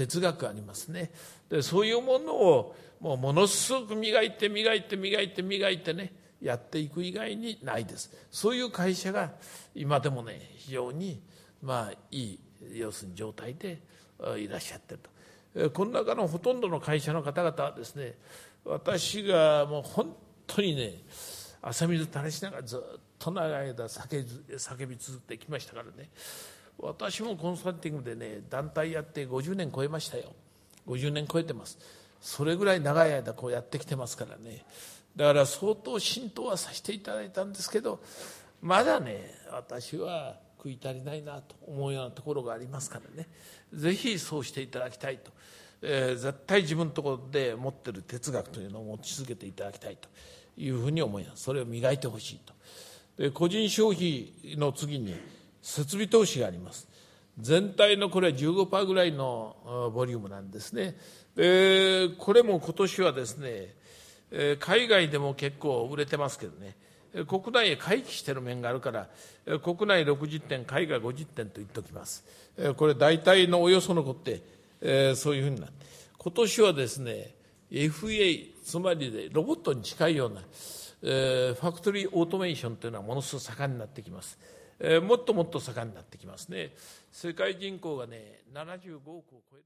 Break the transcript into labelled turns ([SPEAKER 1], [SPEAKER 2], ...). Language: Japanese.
[SPEAKER 1] 哲学がありますね。でそういうものをものすごく磨いてねやっていく以外にないです。そういう会社が今でもね非常にいい要するに状態でいらっしゃってると。この中のほとんどの会社の方々はですね、私がもう本当にね汗水垂らしながらずっと長い間叫び続けてきましたからね。私もコンサルティングでね団体やって50年超えましたよ。50年超えてます。それぐらい長い間こうやってきてますからね。だから相当浸透はさせていただいたんですけど、まだね私は食い足りないなと思うようなところがありますからね、ぜひそうしていただきたいと、絶対自分のところで持ってる哲学というのを持ち続けていただきたいというふうに思います。それを磨いてほしいと。で個人消費の次に設備投資があります。全体のこれは 15% ぐらいのボリュームなんですね。これも今年はですね、海外でも結構売れてますけどね、国内へ回帰している面があるから、国内60点海外50点と言っておきます。これ大体のおよそ残って、そういうふうになって、今年はですね FA つまりでロボットに近いような、ファクトリーオートメーションというのはものすごく盛んになってきます。もっともっと盛んになってきますね。世界人口がね75億を超える。